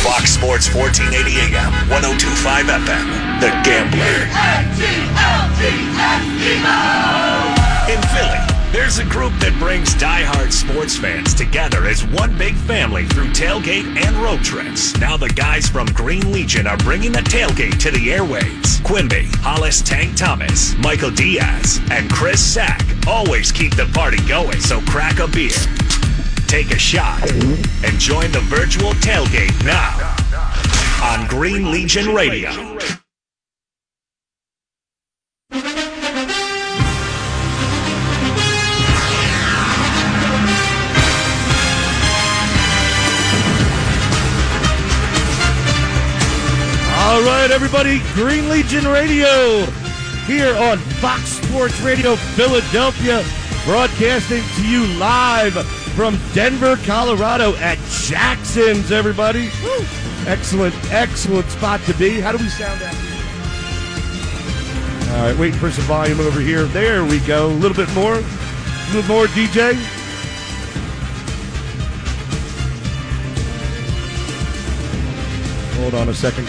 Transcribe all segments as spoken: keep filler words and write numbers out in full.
Fox Sports fourteen eighty A M, ten twenty-five F M. The Gambler. In Philly, there's a group that brings diehard sports fans together as one big family through tailgate and road trips. Now the guys from Green Legion are bringing the tailgate to the airwaves. Quimby, Hollis Tank Thomas, Michael Diaz, and Chris Sack always keep the party going, so crack a beer, take a shot, and join the virtual tailgate now on Green Legion Radio. All right, everybody, Green Legion Radio here on Fox Sports Radio Philadelphia, broadcasting to you live from Denver, Colorado at Jackson's, everybody. Woo. Excellent, excellent spot to be. How do we sound out here? All right, waiting for some volume over here. There we go. A little bit more. A little more, D J. Hold on a second.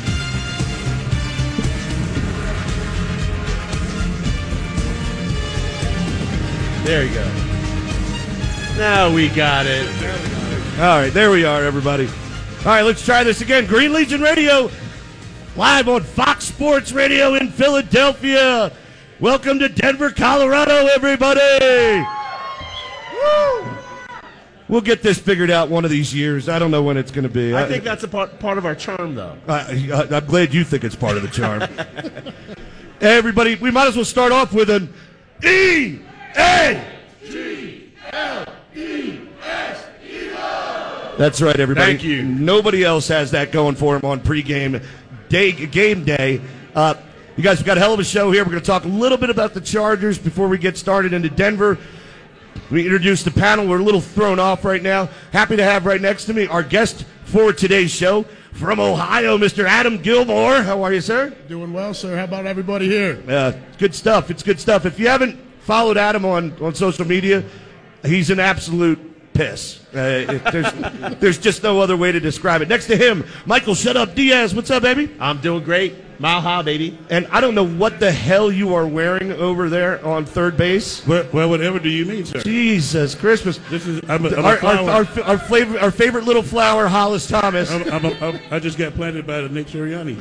There you go. Now we got it. All right, there we are, everybody. All right, let's try this again. Green Legion Radio, live on Fox Sports Radio in Philadelphia. Welcome to Denver, Colorado, everybody. Woo! We'll get this figured out one of these years. I don't know when it's going to be. I think that's a part, part of our charm, though. I, I, I'm glad you think it's part of the charm. Hey, everybody, we might as well start off with an E A G L E S. That's right, everybody. Thank you. Nobody else has that going for him on pregame day, game day. Uh, you guys have got a hell of a show here. We're going to talk a little bit about the Chargers before we get started into Denver. We introduced the panel. We're a little thrown off right now. Happy to have right next to me our guest for today's show from Ohio, Mister Adam Gilmore. How are you, sir? Doing well, sir. How about everybody here? Uh, good stuff. It's good stuff. If you haven't followed Adam on, on social media, he's an absolute piss. Uh, it, there's, there's just no other way to describe it. Next to him, Michael Shut Up Diaz. What's up, baby? I'm doing great. Mile high, baby. And I don't know what the hell you are wearing over there on third base. Well, well whatever do you mean, sir? Jesus Christmas. This is I'm a, I'm our, a flower. our, our, our, flavor, our favorite little flower, Hollis Thomas. I'm, I'm a, I'm, I just got planted by the Nick Sirianni.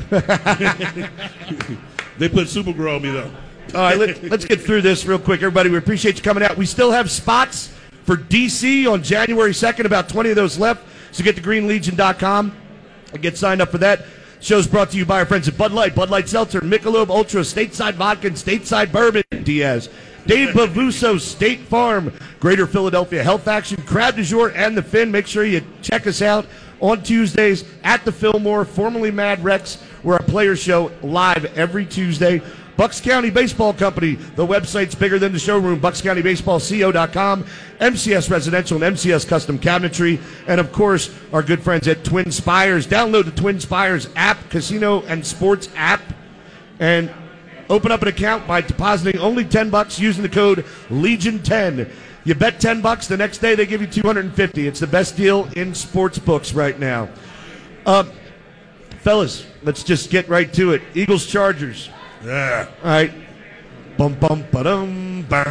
They put Supergirl on me, though. All right, let, let's get through this real quick, everybody. We appreciate you coming out. We still have spots for D C on January second, about twenty of those left. So get to green legion dot com and get signed up for that. Show's brought to you by our friends at Bud Light, Bud Light Seltzer, Michelob Ultra, Stateside Vodka, and Stateside Bourbon. Diaz, Dave Bavuso, State Farm, Greater Philadelphia Health Action, Crab du Jour, and The Fin. Make sure you check us out on Tuesdays at the Fillmore, formerly Mad Rex. We're a player show live every Tuesday. Bucks County Baseball Company, the website's bigger than the showroom, bucks county baseball co dot com, M C S Residential and M C S Custom Cabinetry, and, of course, our good friends at Twin Spires. Download the Twin Spires app, casino and sports app, and open up an account by depositing only ten bucks using the code Legion ten. You bet ten bucks, the next day they give you two hundred fifty. It's the best deal in sports books right now. Um, fellas, let's just get right to it. Eagles-Chargers. Yeah. All right. Bum, bum, ba-dum, bah.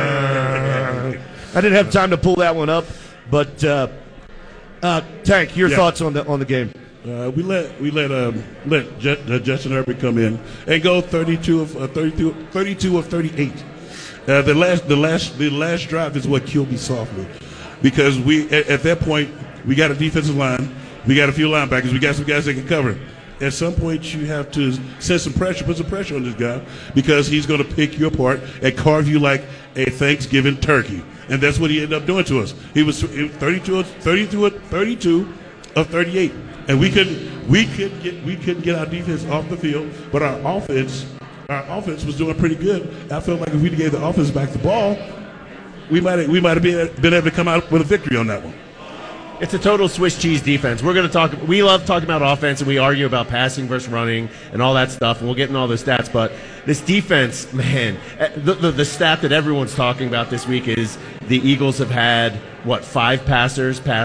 I didn't have time to pull that one up, but uh, uh, Tank, your yeah. thoughts on the on the game? Uh, we let we let um, let J- uh, Justin Herbert come in and go thirty-two of uh, thirty-two, thirty-two of thirty-eight. Uh, the last the last the last drive is what killed me softly, because we at, at that point we got a defensive line, we got a few linebackers, we got some guys that can cover. At some point, you have to set some pressure, put some pressure on this guy, because he's going to pick you apart and carve you like a Thanksgiving turkey. And that's what he ended up doing to us. He was thirty-two, thirty-two, thirty-two of thirty-eight, and we couldn't, we couldn't get, we couldn't get our defense off the field. But our offense, our offense was doing pretty good. I felt like if we gave the offense back the ball, we might, have, we might have been, been able to come out with a victory on that one. It's a total Swiss cheese defense. We're going to talk. We love talking about offense, and we argue about passing versus running and all that stuff. And we'll get into all the stats. But this defense, man, the, the the stat that everyone's talking about this week is the Eagles have had what five passers pass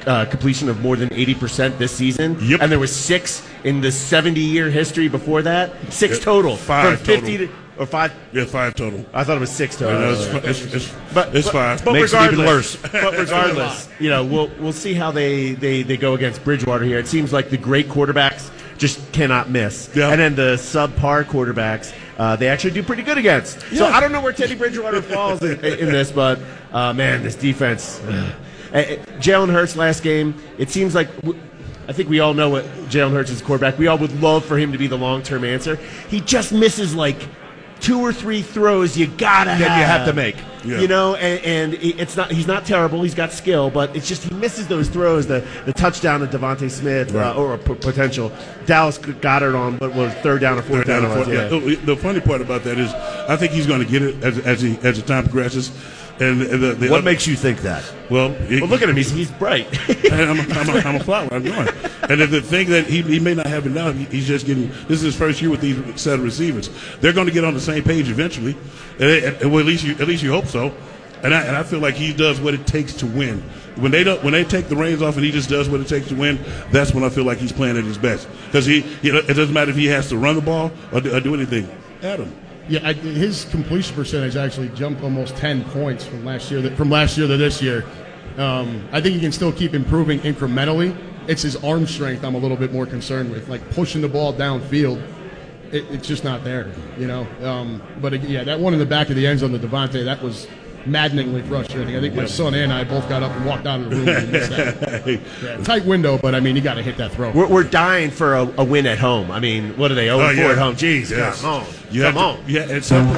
uh, completion of more than eighty percent this season. Yep. And there was six in the seventy-year history before that. Six Yep. total. Five From fifty total. to, or five. Yeah, five total. I thought it was six You total. know, it's, it's, it's, But, it's but, five. But Makes it even regardless, worse. but regardless, you know, we'll we'll see how they, they, they go against Bridgewater here. It seems like the great quarterbacks just cannot miss, Yeah. and then the subpar quarterbacks uh, they actually do pretty good against. So Yeah. I don't know where Teddy Bridgewater falls in, in this, but uh, man, this defense. Uh, Jalen Hurts last game. It seems like. W- I think we all know what Jalen Hurts is quarterback. We all would love for him to be the long-term answer. He just misses like two or three throws you gotta have. That you have to make. Yeah. You know, and, and it's not. He's not terrible. He's got skill, but it's just he misses those throws. The the touchdown to Devontae Smith Right. uh, or a p- potential Dallas Goddard on what was third down or fourth Third down down. and it was, fourth. yeah. Yeah. The, the funny part about that is, I think he's going to get it as as he as the time progresses. And the, the What other, makes you think that? well? It, Well, look at him. He's he's bright. I'm, a, I'm, a, I'm a flower. I'm going. And the thing that he, he may not have it now, he, he's just getting. This is his first year with these set of receivers. They're going to get on the same page eventually. And, and, well, at least you at least you hope so. And I, and I feel like he does what it takes to win. When they don't, when they take the reins off and he just does what it takes to win, that's when I feel like he's playing at his best. Because he, you know, it doesn't matter if he has to run the ball or do, or do anything. Adam. Yeah, I, his completion percentage actually jumped almost ten points from last year. From last year to this year, um, I think he can still keep improving incrementally. It's his arm strength I'm a little bit more concerned with, like pushing the ball downfield. It, it's just not there, you know. Um, but uh, yeah, that one in the back of the end zone to Devontae, that was maddeningly frustrating. I think my son and I both got up and walked out of the room when he missed that. Yeah, tight window, but I mean, you got to hit that throw. We're, we're dying for a, a win at home. I mean, what are they? oh Oh, and four yeah. at home. Jeez, Yes. come on, You come have on. to, yeah, it's something.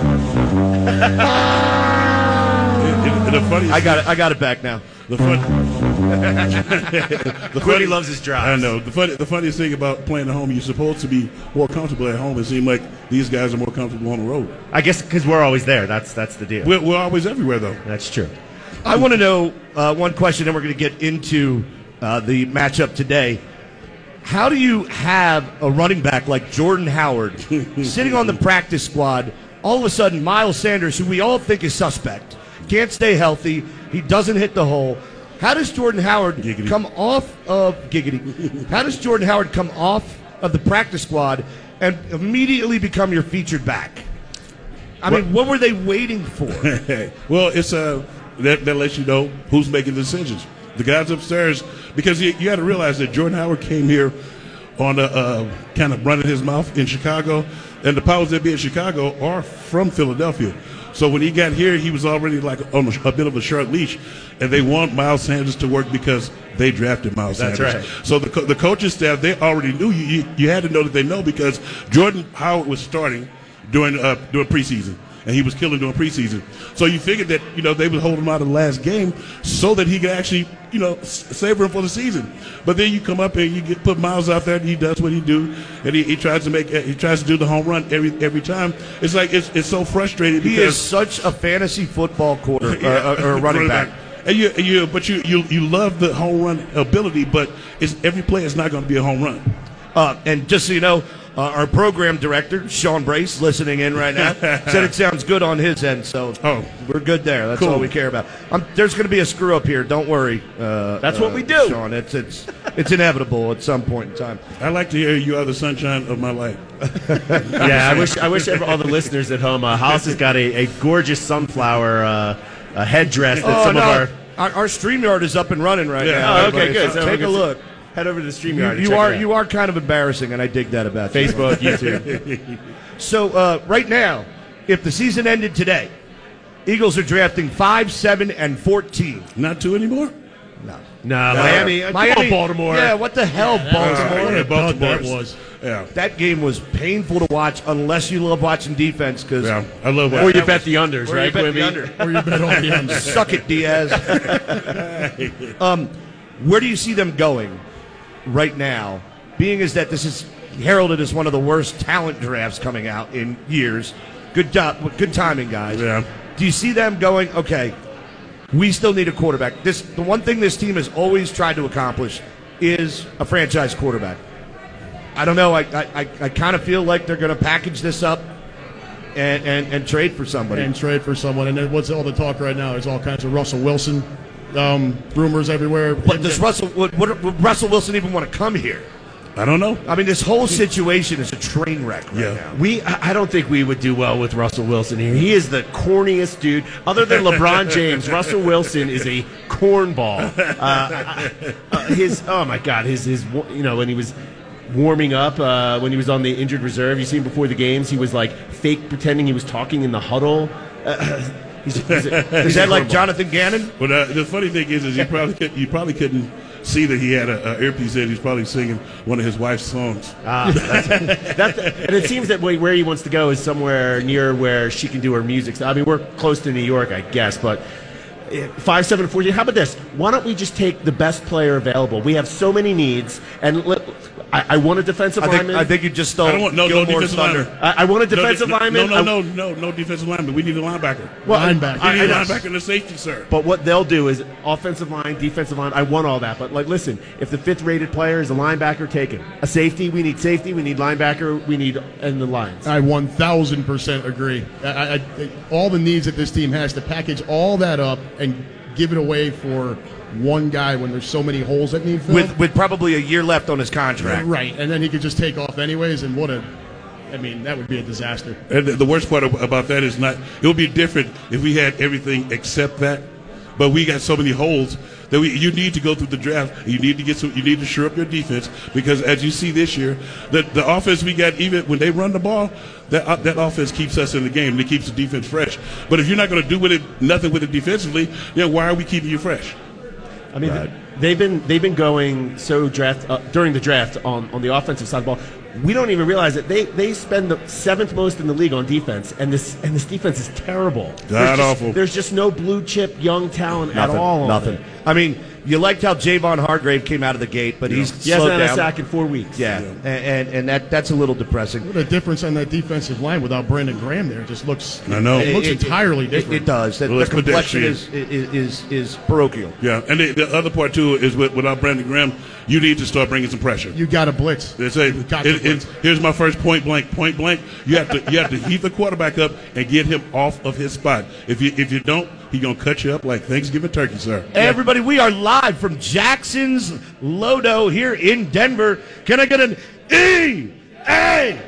it, it, the funny, I got it. I got it back now. the fun. The funny loves his drives. I know. The funny, the funniest thing about playing at home, you're supposed to be more comfortable at home. It seems like these guys are more comfortable on the road. I guess because we're always there. That's that's the deal. We're, we're always everywhere, though. That's true. I want to know uh, one question, and we're going to get into uh, the matchup today. How do you have a running back like Jordan Howard sitting on the practice squad? All of a sudden, Miles Sanders, who we all think is suspect, can't stay healthy. He doesn't hit the hole. How does Jordan Howard Giggity. come off of giggity? How does Jordan Howard come off of the practice squad and immediately become your featured back? I mean, what were they waiting for? Well, it's uh, that, that lets you know who's making the decisions. The guys upstairs, because you, you got to realize that Jordan Howard came here on a uh, kind of running his mouth in Chicago, and the powers that be in Chicago are from Philadelphia. So when he got here, he was already like on a, a bit of a short leash, and they want Miles Sanders to work because they drafted Miles That's Sanders. right. So the co- the coaching staff, they already knew you, you. You had to know that they know because Jordan Howard was starting during uh, during preseason. And he was killing during preseason. So you figured that, you know, they would hold him out of the last game so that he could actually, you know, s- savor him for the season. But then you come up and you get, put Miles out there and he does what he do. And he, he tries to make, he tries to do the home run every every time. It's like, it's, it's so frustrating He because. is such a fantasy football quarter uh, or, or running back. And you, and you, but you, you, you love the home run ability, but it's, every play is not going to be a home run. Uh, and just so you know, uh, our program director, Sean Brace, listening in right now, said it sounds good on his end, so Oh. we're good there. That's Cool. all we care about. Um, there's going to be a screw up here. Don't worry. Uh, That's what uh, we do. Sean. It's it's it's inevitable at some point in time. I like to hear you are the sunshine of my life. Yeah, I wish I wish every, all the listeners at home. Uh, Hollis has got a, a gorgeous sunflower uh, a headdress that Oh some no, of our. our, our StreamYard is up and running right Yeah. now. Oh, okay, everybody. good. So So take we a can- look. Head over to the You, StreamYard. and you check are it out. you are kind of embarrassing, and I dig that about you. Facebook, YouTube. So uh, right now, if the season ended today, Eagles are drafting five, seven, and fourteen. Not two anymore? No. No, Miami. uh, Miami, Come on, Baltimore. Yeah, what the hell, Baltimore? yeah, What a dud that Baltimore's- was. Yeah. That game was painful to watch unless you love watching defense because Yeah. I love Or you that. bet the unders, Or right? you bet the Quimby? under. Or you bet on the under. Suck it, Diaz. um, where do you see them going right now? Being as that this is heralded as one of the worst talent drafts coming out in years. Good job, good timing, guys. Yeah. Do you see them going? Okay, we still need a quarterback. This the one thing this team has always tried to accomplish is a franchise quarterback. I don't know. I I, I, I kind of feel like they're going to package this up and, and, and trade for somebody. And trade for someone. And then what's all the talk right now? There's all kinds of Russell Wilson Um, rumors everywhere. But does Russell would, would, would Russell Wilson even want to come here? I don't know. I mean, this whole situation is a train wreck right Yeah. now. We, I I don't think we would do well with Russell Wilson here. He is the corniest dude. Other than LeBron James, Russell Wilson is a cornball. Uh, uh, his, oh my God, his, his, you know, when he was warming up, uh, when he was on the injured reserve, you see him before the games, he was like fake pretending he was talking in the huddle. Uh, he's, he's a, Is that like Jonathan Gannon? But uh, the funny thing is, is you probably could, you probably couldn't see that he had a, a earpiece in. He's probably singing one of his wife's songs. Ah, that's, that's, and it seems that where he wants to go is somewhere near where she can do her music. So, I mean, we're close to New York, I guess, but five, seven, fourteen. How about this? Why don't we just take the best player available? We have so many needs, and let, I, I want a defensive I think, lineman. I think you just stole I don't want no, no Gilmore's defensive thunder. lineman. I, I want a defensive no, lineman. No, no, I- no, no, no defensive lineman. We need a linebacker. Well, Linebacker. I- We need I- a linebacker and a safety, sir. But what they'll do is offensive line, defensive line. I want all that. But, like, listen, if the fifth-rated player is a linebacker, take him. A safety, we need safety. We need linebacker. We need and the lines. I one thousand percent agree. I, I, I, all the needs that this team has to package all that up and give it away for one guy when there's so many holes that need filled. With with probably a year left on his contract. Right, and then he could just take off anyways, and what a, I mean, that would be a disaster. And the- the worst part ab- about that is not. It would be different if we had everything except that, but we got so many holes that we. You need to go through the draft. You need to get some. You need to shore up your defense because as you see this year, the the offense we got, even when they run the ball, that uh, that offense keeps us in the game. And it keeps the defense fresh. But if you're not going to do with it nothing with it defensively, then why are we keeping you fresh? I mean, they've been they've been going so draft uh, during the draft on, on the offensive side of the ball. We don't even realize that they, they spend the seventh most in the league on defense, and this and this defense is terrible. There's just, awful. There's just no blue chip young talent Nothing, at all. on Nothing. it. I mean, you liked how Javon Hargrave came out of the gate, but he's He hasn't slowed had a down. sack in four weeks. Yeah, And, and and that that's a little depressing. What a difference on that defensive line without Brandon Graham there. It just looks. I know. It looks It- it- entirely it- different. It, does. That, Well, the let's put that complexion straight. is, is is is parochial. Yeah, and the, the other part too is with, without Brandon Graham, you need to start bringing some pressure. You got to blitz. They say, You got to it, blitz. it, here's my first point blank. Point blank. You have to you have to heat the quarterback up and get him off of his spot. If you if you don't, he gonna cut you up like Thanksgiving turkey, sir. Everybody, we are live from Jackson's Lodo here in Denver. Can I get an E A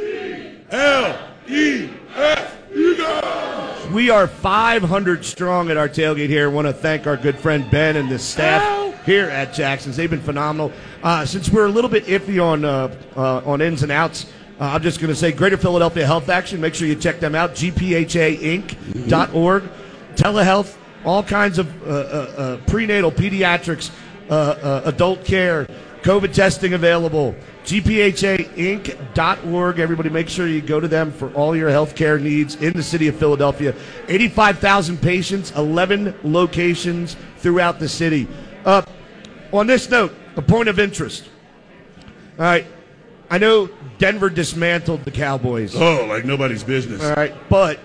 L E F. You go. We are five hundred strong at our tailgate here. I want to thank our good friend Ben and the staff here at Jackson's. They've been phenomenal. Uh, since we're a little bit iffy on uh, uh, on ins and outs, uh, I'm just going to say Greater Philadelphia Health Action. Make sure you check them out, G P H A Inc dot org. Telehealth, all kinds of uh, uh, uh, prenatal, pediatrics, uh, uh, adult care, COVID testing available. G P H A Inc dot org. Everybody make sure you go to them for all your health care needs in the city of Philadelphia. eighty-five thousand patients, eleven locations throughout the city. Uh, on this note, a point of interest. All right, I know Denver dismantled the Cowboys. Oh, like nobody's business. All right, but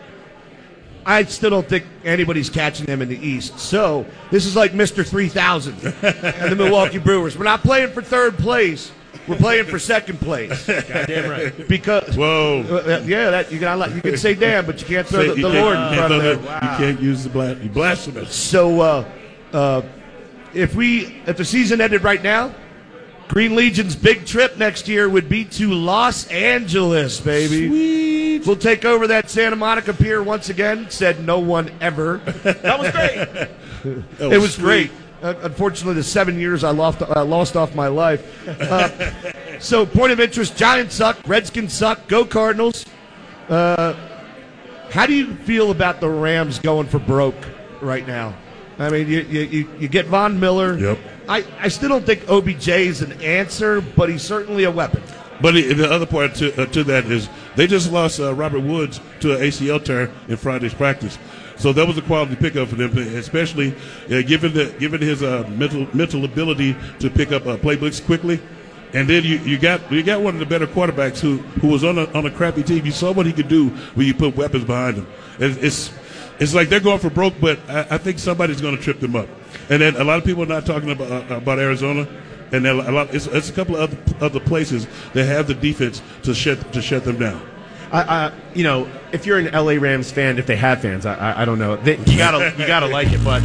I still don't think anybody's catching them in the East. So this is like Mister three thousand and the Milwaukee Brewers. We're not playing for third place. We're playing for second place. Goddamn right. Because Whoa. uh, yeah, that you can you can say damn, but you can't throw Say- the, you the can't- Lord in you front can't of throw them. that- You can't use the blas- you blasphemous. So uh, uh, if we if the season ended right now, Green Legion's big trip next year would be to Los Angeles, baby. Sweet. We'll take over that Santa Monica Pier once again. Said no one ever. That was great. That It was sweet. great. Uh, unfortunately, the seven years I lost, uh, lost off my life. Uh, so, point of interest: Giants suck, Redskins suck. Go Cardinals. Uh, how do you feel about the Rams going for broke right now? I mean, you you, you, you get Von Miller. Yep. I, I still don't think O B J is an answer, but he's certainly a weapon. But the the other part to, uh, to that is they just lost uh, Robert Woods to an A C L tear in Friday's practice. So that was a quality pickup for them, especially uh, given the given his uh, mental mental ability to pick up uh, playbooks quickly. And then you, you got you got one of the better quarterbacks who, who was on a on a crappy team. You saw what he could do when you put weapons behind him. It's it's, it's like they're going for broke, but I, I think somebody's going to trip them up. And then a lot of people are not talking about uh, about Arizona. And then a lot, it's, it's a couple of other, other places that have the defense to shut to shut them down. I, I, you know, if you're an L A Rams fan, if they have fans, I, I, I don't know. They, you gotta, you gotta like it. But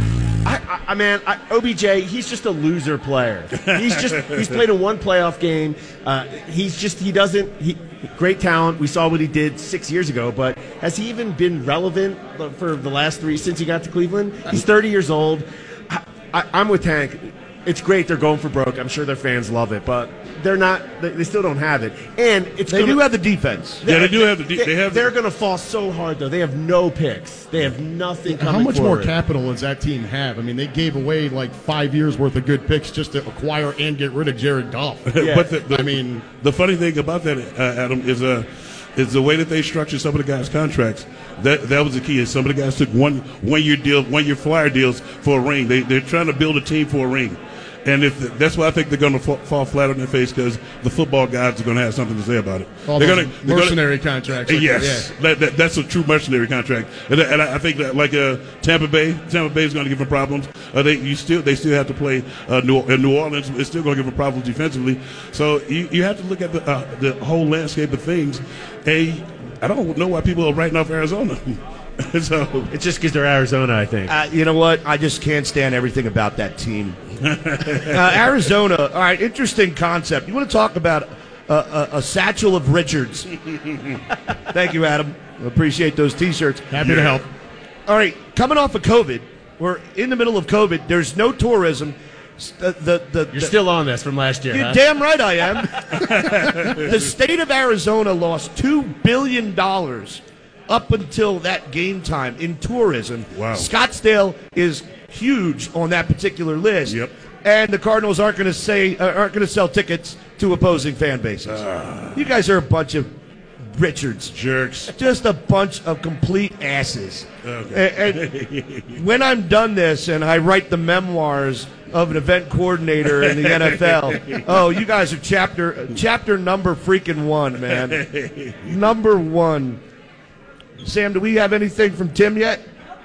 I, I, I man, I, O B J, he's just a loser player. He's just he's played in one playoff game. Uh, he's just he doesn't. He, great talent. We saw what he did six years ago, but has he even been relevant for the last three since he got to Cleveland? He's thirty years old. I, I, I'm with Tank. It's great they're going for broke. I'm sure their fans love it, but they're not. They, they still don't have it, and it's they gonna, do have the defense. Yeah, they do have the. De- They, they have. they're going to fall so hard though. They have no picks. They have nothing coming How much forward. more capital does that team have? I mean, they gave away like five years worth of good picks just to acquire and get rid of Jared Goff. Yeah. But the, the, I mean, the funny thing about that, uh, Adam, is uh, is the way that they structure some of the guys' contracts. That that was the key. Is some of the guys took one one year deal, one year flyer deals for a ring. They they're trying to build a team for a ring. And if that's why I think they're going to fall, fall flat on their face, because the football guys are going to have something to say about it. all they're those gonna, they're mercenary gonna, contracts. Like yes, that, that, that, that's a true mercenary contract, and, and I, I think that like uh, Tampa Bay, Tampa Bay is going to give them problems. Uh, they you still they still have to play uh, New, uh, New Orleans. It's still going to give them problems defensively. So you, you have to look at the uh, the whole landscape of things. A I don't know why people are writing off Arizona. So It's just because they're Arizona, I think. Uh, you know what? I just can't stand everything about that team. uh, Arizona, all right, interesting concept. You want to talk about a, a, a satchel of Richards? Thank you, Adam. Appreciate those T-shirts. Happy to help. All right, coming off of COVID, we're in the middle of COVID. There's no tourism. The, the, the, You're the, still on this from last year, You're huh? damn right I am. The state of Arizona lost two billion dollars up until that game time in tourism. Wow. Scottsdale is huge on that particular list. Yep. And the Cardinals aren't going to say uh, aren't going to sell tickets to opposing fan bases. Uh, You guys are a bunch of Richards. jerks. Just a bunch of complete asses. Okay. And, and when I'm done this and I write the memoirs of an event coordinator in the N F L, oh, you guys are chapter chapter number freaking one, man. Number one. Sam, do we have anything from Tim yet?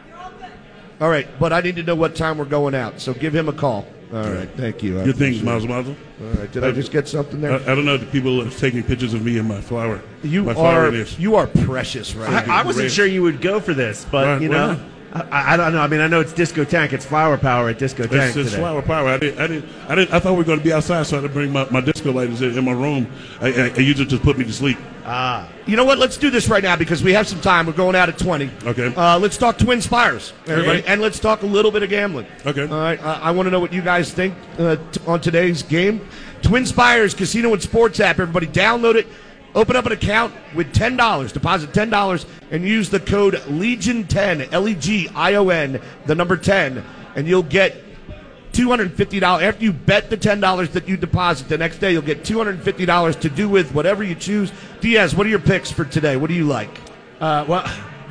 All right, but I need to know what time we're going out, so give him a call. All right, thank you. I Good things, appreciate Mazel Mazel. it. All right, did I just get something I, there? I don't know if people are taking pictures of me and my flower. You my flower are dish. you are precious, right? I, I wasn't Great. sure you would go for this, but, Why- you why know, not? I, I don't know. I mean, I know it's Disco Tank. It's Flower Power at Disco Tank It's, it's today. flower power. I didn't. I didn't. I didn't. I thought we were going to be outside, so I had to bring my, my disco lights in, in my room. I, I, I usually just put me to sleep. You know what? Let's do this right now because we have some time. We're going out at twenty. Okay. Uh, let's talk Twin Spires, everybody, Okay. and let's talk a little bit of gambling. Okay. All right. Uh, I want to know what you guys think uh, t- on today's game. Twin Spires Casino and Sports app. Everybody, download it. Open up an account with ten dollars. Deposit ten dollars and use the code Legion ten, L E G I O N, the number ten, and you'll get two hundred fifty dollars. After you bet the ten dollars that you deposit, the next day you'll get two hundred fifty dollars to do with whatever you choose. Diaz, what are your picks for today? What do you like? Uh, well,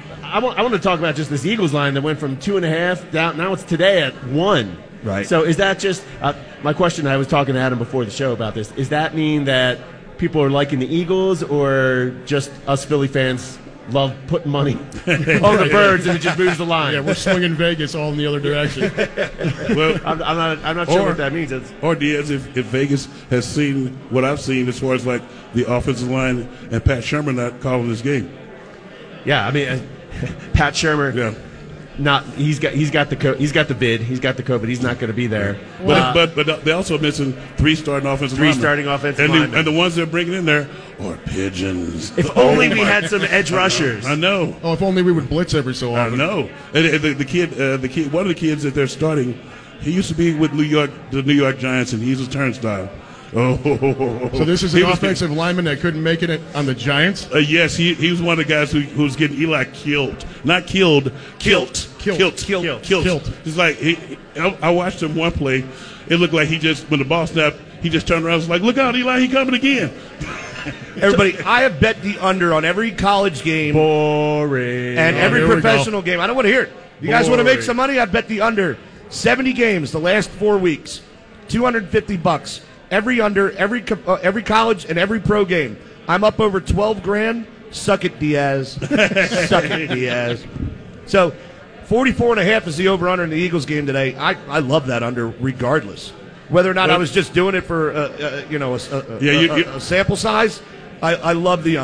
I want, I want to talk about just this Eagles line that went from two and a half down. Now it's today at one. Right. So is that just uh, my question? I was talking to Adam before the show about this. Does that mean that people are liking the Eagles, or just us Philly fans love putting money on the Birds and it just moves the line? Yeah, we're swinging Vegas all in the other direction. Well, I'm, I'm not. I'm not sure Or- what that means. It's, or Diaz, if, if Vegas has seen what I've seen as far as like the offensive line and Pat Shermer not calling this game. yeah, I mean, uh, Pat Shermer. Yeah. Not. He's got. He's got the. Co- he's got the bid. He's got the COVID. He's not going to be there. But, Uh, but but they're also missing three starting offensive Three linemen. starting offensive and the, linemen. and the ones they're bringing in there are pigeons. if only we had some edge rushers. I know. Oh, if only we would blitz every so I often. know. And, and the, the kid, uh, the kid, one of the kids that they're starting, he used to be with New York, the New York Giants, and he's a turnstile. Oh, So this is He an was offensive lineman that couldn't make it on the Giants? getting- uh, yes, he he was one of the guys who, who was getting Eli killed, not killed, kilt, Kilt. kilt, Kilt. kilt, Kilt. kilt. It's like he, I, I watched him one play. It looked like he just when the ball snapped, he just turned around. and was like, "Look out, Eli! He coming again." Everybody, I have bet the under on every college game Boring. and Oh, every here we go. professional game. I don't want to hear it. You guys want to make Boring. some money? I bet the under seventy games the last four weeks, two hundred fifty bucks. Every under, every co- uh, every college and every pro game. I'm up over twelve grand. Suck it, Diaz. Suck it, Diaz. So, forty-four and a half is the over-under in the Eagles game today. I, I love that under regardless. Whether or not I Well- was just doing it for, uh, uh, you know, a, a, Yeah, you- a- you- a sample size, I, I love the under.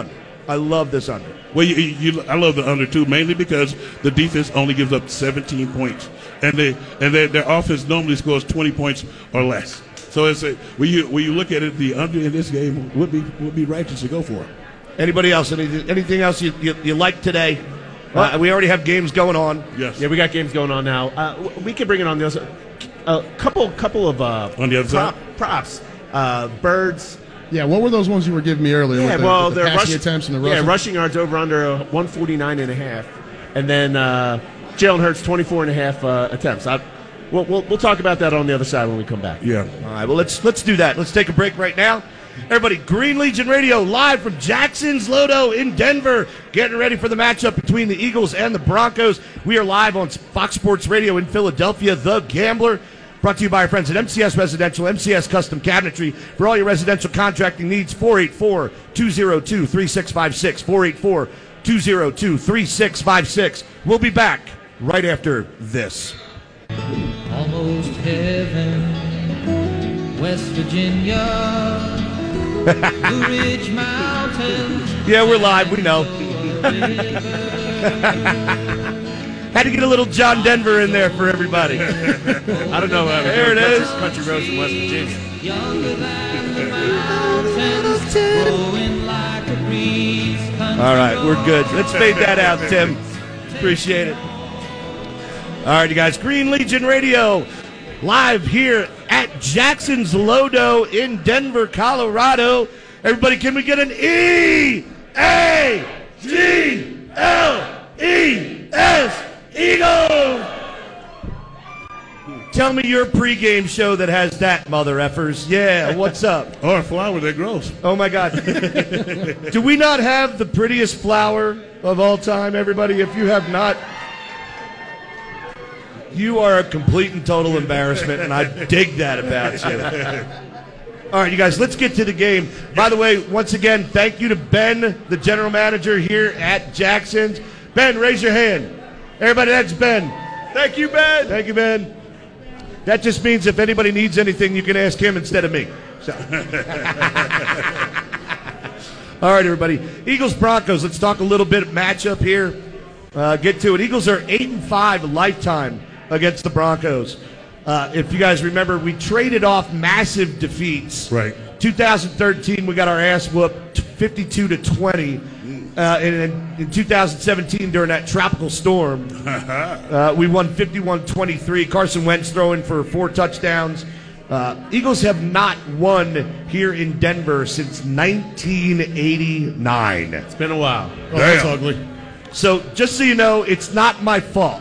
I love this under. Well, you, you, I love the under too, mainly because the defense only gives up seventeen points, and they and they, their offense normally scores twenty points or less. So it's a, when you when you look at it, the under in this game would be would be righteous to go for it. Anybody else? Anything, anything else you, you, you like today? Uh, we already have games going on. Yes. Yeah, we got games going on now. Uh, we can bring it on the other. A uh, couple couple of uh, on the other prop, side? props. Uh, birds. Yeah, what were those ones you were giving me earlier? Yeah, with the, well, with the they're passing rush, attempts and the rushing? Yeah, rushing yards over under uh, one forty-nine and a half, and then uh, Jalen Hurts twenty-four and a half uh, attempts. I, we'll, we'll we'll talk about that on the other side when we come back. Yeah. All right. Well, let's let's do that. Let's take a break right now. Everybody, Green Legion Radio live from Jackson's Lodo in Denver, getting ready for the matchup between the Eagles and the Broncos. We are live on Fox Sports Radio in Philadelphia, The Gambler. Brought to you by our friends at M C S Residential, M C S Custom Cabinetry. For all your residential contracting needs, four eight four, two oh two, three six five six, four eight four, two oh two, three six five six. We'll be back right after this. Almost heaven, West Virginia, Blue Ridge Mountains. Yeah, we're live, we know. Had to get a little John Denver in there for everybody. I don't know. Uh, there it is. Country roads in West Virginia. Younger than the mountains, growing like a breeze. All right, we're good. Let's fade that out, Tim. Appreciate it. All right, you guys. Green Legion Radio, live here at Jackson's Lodo in Denver, Colorado. Everybody, can we get an E A G L E S? Eagles! Tell me your pregame show that has that, mother effers. Yeah, what's up? Or a flower that grows. Oh, my God. Do we not have the prettiest flower of all time, everybody? If you have not, you are a complete and total embarrassment, and I dig that about you. All right, you guys, let's get to the game. By the way, once again, thank you to Ben, the general manager here at Jackson's. Ben, raise your hand. Everybody, that's Ben. Thank you, Ben. Thank you, Ben. That just means if anybody needs anything, you can ask him instead of me. So. All right, everybody. Eagles Broncos. Let's talk a little bit of matchup here. Uh, get to it. Eagles are eight and five lifetime against the Broncos. Uh, if you guys remember, we traded off massive defeats. Right. twenty thirteen, we got our ass whooped, fifty-two to twenty. Uh, and in two thousand seventeen, during that tropical storm, uh, we won fifty-one twenty-three. Carson Wentz throwing for four touchdowns. Uh, Eagles have not won here in Denver since nineteen eighty-nine. It's been a while. Oh, that's ugly. So just so you know, it's not my fault.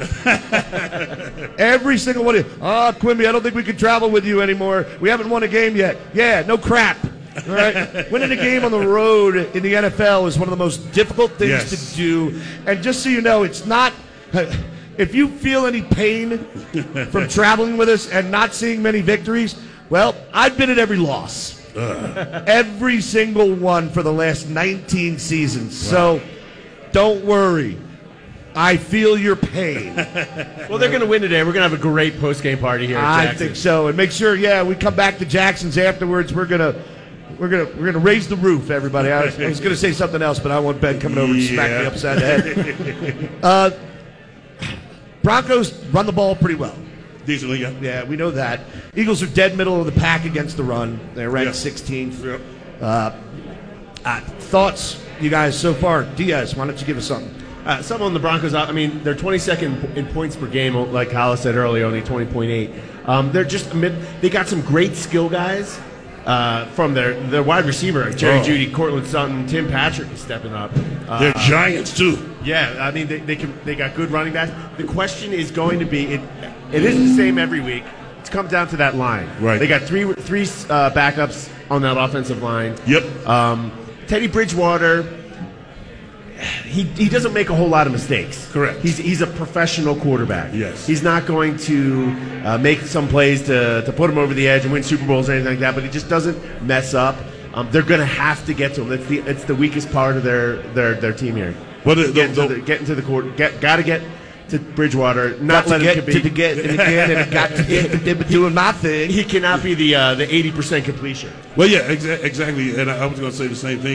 Every single one of you, oh, Quimby, I don't think we can travel with you anymore. We haven't won a game yet. Yeah, no crap. All right, winning a game on the road in the N F L is one of the most difficult things yes. to do. And just so you know, it's not. If you feel any pain from traveling with us and not seeing many victories, well, I've been at every loss, uh. every single one for the last nineteen seasons. Wow. So don't worry. I feel your pain. Well, they're going to win today. We're going to have a great post-game party here at I Jackson. think so. And make sure, yeah, we come back to Jackson's afterwards. We're going to we're gonna we're gonna raise the roof, everybody. I was, I was going to say something else, but I want Ben coming over and yeah. smack me upside the head. uh, Broncos run the ball pretty well. Decently, yeah. Yeah, we know that. Eagles are dead middle of the pack against the run. They're ranked yeah. sixteenth. Yeah. Uh, uh, thoughts, you guys, so far? Diaz, why don't you give us something? Uh, some on the Broncos, I mean, they're twenty-second in points per game, like Hollis said earlier, only twenty point eight. Um, they're just they got some great skill guys uh, from their, their wide receiver, Jerry oh. Jeudy, Cortland Sutton, Tim Patrick is stepping up. Uh, They're giants too. Yeah, I mean they they can they got good running backs. The question is going to be it. It is the same every week. It's come down to that line. Right. They got three three uh, backups on that offensive line. Yep. Um, Teddy Bridgewater. He, he doesn't make a whole lot of mistakes. Correct. He's he's a professional quarterback. Yes. He's not going to uh, make some plays to, to put him over the edge and win Super Bowls or anything like that, but he just doesn't mess up. Um, they're going to have to get to him. It's the it's the weakest part of their their, their team here. Well, the, get, the, into the, the, get into the court. Get got to get to Bridgewater. Not Got let to him get compete. to the get and again and got to get to the, doing my thing. He cannot be the uh, the eighty percent completion. well, yeah, exa- exactly. And I, I was going to say the same thing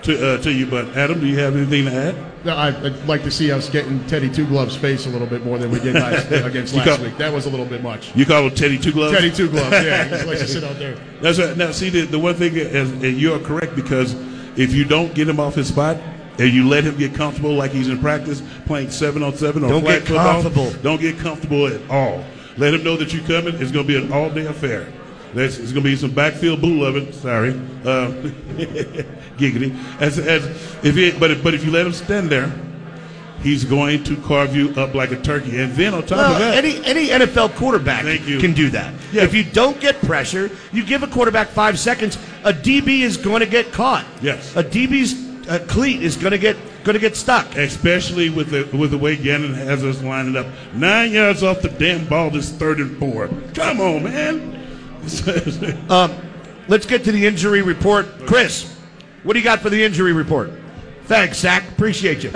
to uh, to you. But Adam, do you have anything to add? No, I- I'd like to see us getting Teddy Two Gloves face a little bit more than we did last, against You last call- week. That was a little bit much. You call him Teddy Two Gloves? Teddy Two Gloves, yeah. He just likes to sit out there. That's right. Now, see, the, the one thing is, and you are correct, because if you don't get him off his spot and you let him get comfortable like he's in practice, playing seven on seven or Don't flag get football, comfortable. don't get comfortable at all. Let him know that you're coming. It's going to be an all-day affair. There's, it's going to be some backfield bull of it. Sorry, uh, giggity. As, as if he, but if, but if you let him stand there, he's going to carve you up like a turkey. And then on top Well, of that, any any N F L quarterback Thank you. can do that. Yeah. If you don't get pressure, you give a quarterback five seconds. A D B is going to get caught. Yes. A D B's uh, cleat is going to get going to get stuck. especially with the with the way Gannon has us lining up, nine yards off the damn ball. This third and four. Come on, man. Um, let's get to the injury report. Chris, what do you got for the injury report? Thanks, Zach. Appreciate you.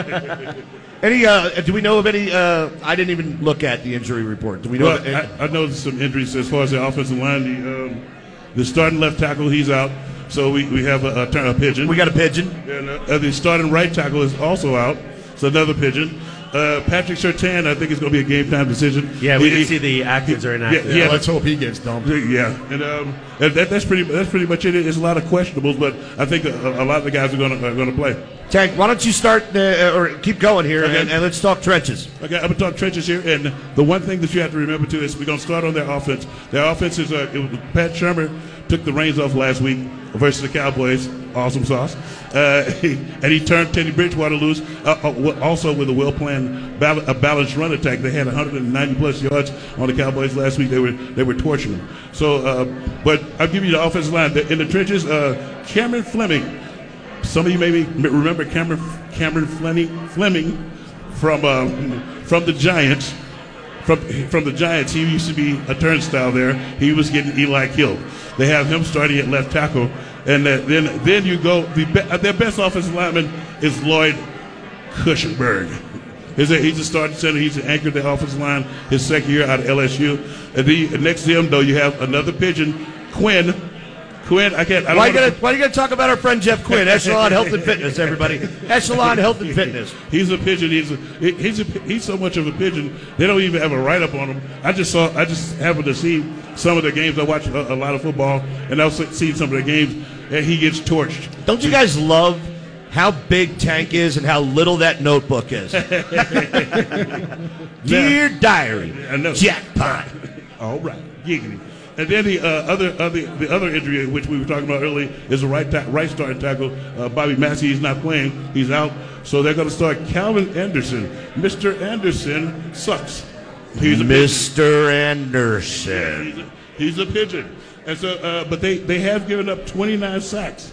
Any? Uh, do we know of any? Uh, I didn't even look at the injury report. Do we know? Well, of any- I, I know some injuries as far as the offensive line. The um, the starting left tackle, he's out. So we, we have a, a, turn, a pigeon. we got a pigeon. And, uh, the starting right tackle is also out. So another pigeon. Uh, Patrick Surtain, I think it's going to be a game time decision. Yeah, we He- did see the actives are inactive. Yeah, Yeah, yeah. let's hope he gets dumped. Yeah, and um, and that, that's pretty that's pretty much it. It's a lot of questionables, but I think a, a lot of the guys are going to are going to play. Tank, why don't you start uh, or keep going here Okay. and, and let's talk trenches. Okay, I'm gonna talk trenches here, and the one thing that you have to remember too is we're gonna start on their offense. Their offense is uh, it was, Pat Shermer took the reins off last week versus the Cowboys. Awesome sauce, uh, and he turned Teddy Bridgewater loose. Uh, uh, also with a well-planned, bal- a balanced run attack. They had one hundred ninety plus yards on the Cowboys last week. They were they were torching them. So, uh, but I'll give you the offensive line in the trenches. Uh, Cameron Fleming. Some of you maybe remember Cameron Cameron Fleming Fleming from uh, from the Giants. From from the Giants, he used to be a turnstile there. He was getting Eli killed. They have him starting at left tackle, and uh, then then you go. The be, uh, their best offensive lineman is Lloyd Cushenberg. He's a, he's a starting center. He's an anchor of the offensive line. His second year out of L S U. And the, next to him, though, you have another pigeon, Quinn. Quinn, I can't. I don't Why you wanna- gonna Why you gonna talk about our friend Jeff Quinn? Echelon Health and Fitness, everybody. Echelon Health and Fitness. He's a pigeon. He's a, he- he's a, he's so much of a pigeon. They don't even have a write up on him. I just saw. I just happened to see some of the games. I watch a, a lot of football, and I've seen some of the games, and he gets torched. Don't you guys love how big Tank is and how little that notebook is? Dear Diary, I know. jackpot. All right, giggity. And then the uh, other, other the other injury which we were talking about earlier is a right ta- right starting tackle. Uh, Bobby Massey, he's not playing. He's out. So they're going to start Calvin Anderson. Mister Anderson sucks. He's a Mister Anderson. He's a, he's a pigeon. And so, uh, but they, they have given up twenty-nine sacks.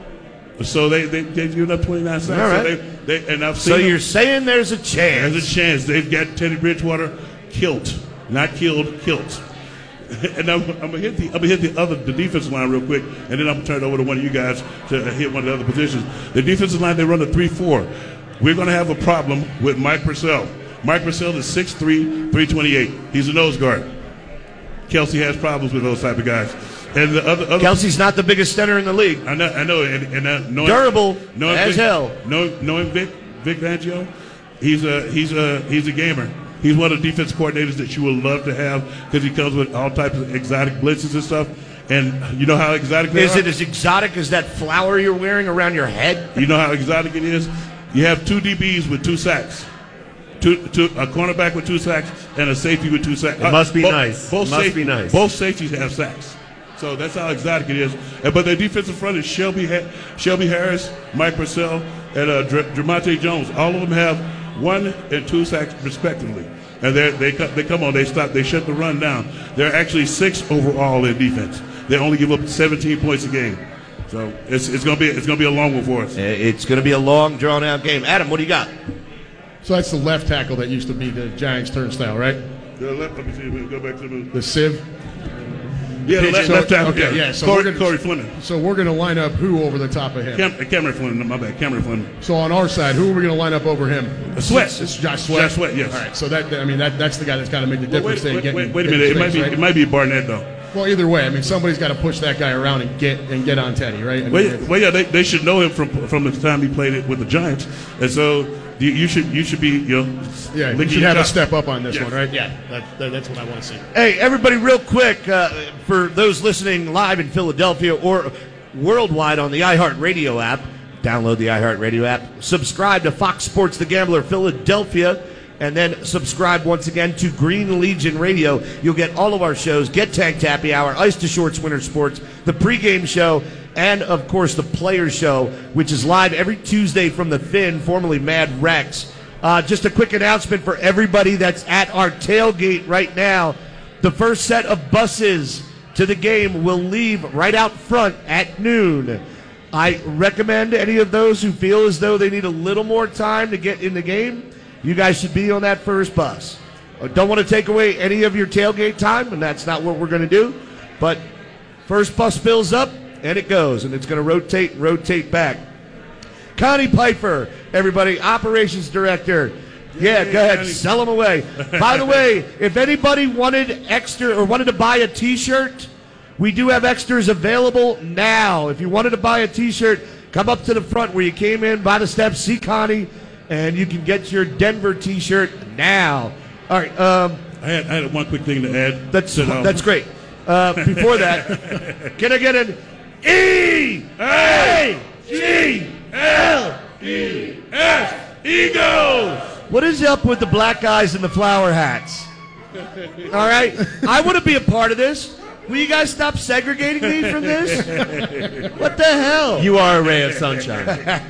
So they, they, they've given up twenty-nine sacks. All right. So, they, they, and I've seen So them- you're saying there's a chance? There's a chance. They've got Teddy Bridgewater killed. Not killed, killed. And I'm, I'm gonna hit the I'm gonna hit the other the defensive line real quick, and then I'm gonna turn it over to one of you guys to hit one of the other positions. The defensive line, they run a three four. We're gonna have a problem with Mike Purcell. Mike Purcell is six three, three twenty-eight. He's a nose guard. Kelsey has problems with those type of guys. And the other, other Kelsey's not the biggest center in the league. I know, I know, and, and uh, knowing, Durable knowing as Vic, hell. Knowing, knowing Vic, Vic Fangio, he's a he's a he's a gamer. He's one of the defense coordinators that you would love to have because he comes with all types of exotic blitzes and stuff. And you know how exotic they Is are? it as exotic as that flower you're wearing around your head? You know how exotic it is? You have two D Bs with two sacks. Two, two, a cornerback with two sacks and a safety with two sacks. It must be nice. Both Must safety- be nice. Both safeties have sacks. So that's how exotic it is. And, but their defensive front is Shelby ha- Shelby Harris, Mike Purcell, and uh, Dr- Dramonte Jones. All of them have one and two sacks respectively. And they they co- they come on, they stop, they shut the run down. They're actually sixth overall in defense. They only give up seventeen points a game. So it's it's gonna be it's gonna be a long one for us. It's going to be a long, drawn-out game. Adam, what do you got? So that's the left tackle that used to be the Giants' turnstile, right? The left, let me see. We'll go back to the The sieve. yeah, the left, So- left tackle. okay, yeah, so Corey, we're gonna- Corey Fleming. So we're going to line up who over the top of him? Cam, Cameron Fleming. My bad. Cameron Fleming. So on our side, who are we going to line up over him? Sweat. It's Josh Sweat. Josh Sweat, yes. All right. So that I mean that that's the guy that's kind of made the Well, difference. wait, there, wait, getting- wait, wait a getting minute. It might space, be right? it might be Barnett though. Well, either way, I mean, somebody's got to push that guy around and get and get on Teddy, right? I mean, Well, yeah, well, yeah they, they should know him from from the time he played it with the Giants, and so you, you should you should be you know yeah, you licking should your have a chops. step up on this Yes. one, right? Yeah, that, that, that's what I want to see. Hey, everybody, real quick, uh, for those listening live in Philadelphia or worldwide on the iHeartRadio app, download the iHeartRadio app, subscribe to Fox Sports The Gambler Philadelphia, and then subscribe once again to Green Legion Radio. You'll get all of our shows, Get Tanked Happy Hour, Ice to Shorts Winter Sports, the pregame show, and, of course, the Players Show, which is live every Tuesday from the Finn, formerly Mad Rex. Uh, just a quick announcement for everybody that's at our tailgate right now. The first set of buses to the game will leave right out front at noon. I recommend any of those who feel as though they need a little more time to get in the game, you guys should be on that first bus. I don't want to take away any of your tailgate time, and that's not what we're going to do. But first bus fills up, and it goes, and it's going to rotate and rotate back. Connie Piper, everybody, operations director. Yeah, go ahead, Connie. sell them away. By the way, if anybody wanted extra or wanted to buy a T-shirt, we do have extras available now. If you wanted to buy a T-shirt, come up to the front where you came in, by the steps, see Connie, and you can get your Denver T-shirt now. All right, um, I had I had one quick thing to add. that's that, um, that's great. Uh, before that, can I get an E A G L E S Eagles? What is up with the black guys in the flower hats? All right, I want to be a part of this. Will you guys stop segregating me from this? What the hell? You are a ray of sunshine.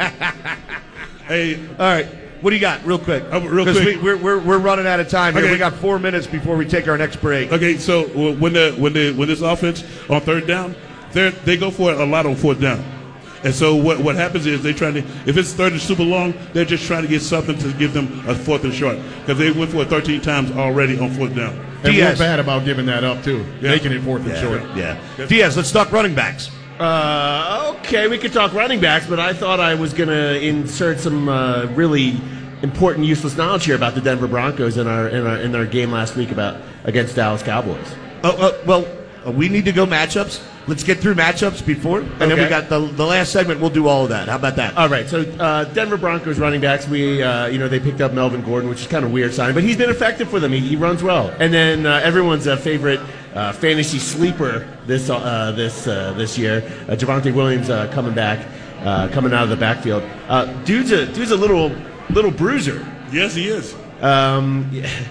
Hey, All right, what do you got, real quick? Uh, real 'Cause quick. We, we're, we're we're running out of time here. Okay. We got four minutes before we take our next break. okay, so uh, when the when the when this offense on third down, they they go for it a lot on fourth down, and so what what happens is they try to if it's third and super long, they're just trying to get something to give them a fourth and short because they went for it thirteen times already on fourth down. And Diaz. we're bad about giving that up, too, Yeah. making it fourth and short. Yeah. Diaz, let's talk running backs. Uh, okay, we could talk running backs, but I thought I was going to insert some uh, really important, useless knowledge here about the Denver Broncos in our in our in our game last week about against Dallas Cowboys. Oh, uh, well, uh, we need to go matchups. Let's get through matchups before, and then we Okay. got the the last segment. We'll do all of that. How about that? All right, so uh, Denver Broncos running backs, we uh, you know they picked up Melvin Gordon, which is kind of weird sign, but he's been effective for them. He, he runs well, and then uh, everyone's uh, favorite uh, fantasy sleeper this uh, this uh, this year, uh, Javonte Williams uh, coming back, uh, coming out of the backfield. Uh, dude's a dude's a little little bruiser. Yes, he is. Um,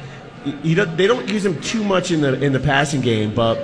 he don't, they don't use him too much in the in the passing game, but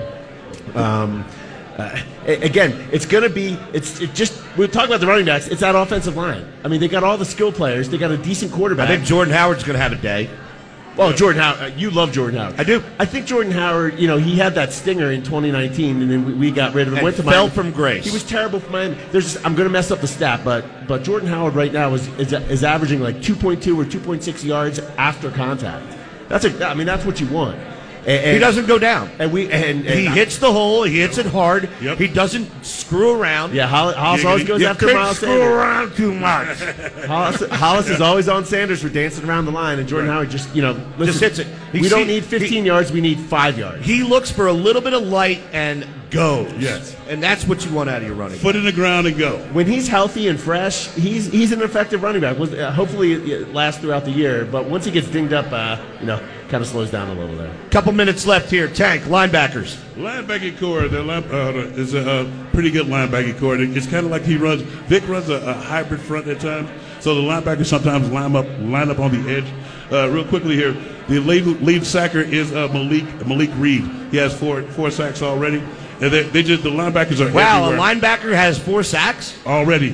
um, uh, a- again, it's going to be it's it just we're talking about the running backs. It's that offensive line. I mean, they got all the skill players. They got a decent I quarterback. think Jordan Howard's going to have a day. Well, Jordan Howard, uh, you love Jordan Howard. I do. I think Jordan Howard, you know, he had that stinger in twenty nineteen, and then we, we got rid of him. And went to fell Miami. from grace. He was terrible for Miami. There's, just, I'm going to mess up the stat, but but Jordan Howard right now is is, is averaging like two point two or two point six yards after contact. That's a, I mean, that's what you want. And, and- He doesn't go down. And we and, and He hits the hole. He hits it hard. Yep. He doesn't screw around. Yeah, Hollis, Hollis You- always you- goes You after can't Miles screw Sanders. around too much. Hollis, Hollis is always on Sanders for dancing around the line, and Jordan Howard just, you know, listen, Just hits it. He- we don't see, need fifteen he- yards, we need five yards. He looks for a little bit of light and goes. Yes. And that's what you want out of your running back. Foot in the ground and go. When he's healthy and fresh, he's he's an effective running back. Was- uh, Hopefully it lasts throughout the year, but once he gets dinged up, uh, you know, kind of slows down a little there. Couple minutes left here. Tank, linebackers. Linebacker core, the line, uh, is a, a pretty good linebacker core. It's kind of like he runs. Vic runs a, a hybrid front at times, so the linebackers sometimes line up line up on the edge. Uh, real quickly here, the lead, lead sacker is uh, Malik Malik Reed. He has four four sacks already, and they, they just the linebackers are Wow, a everywhere linebacker has four sacks? already.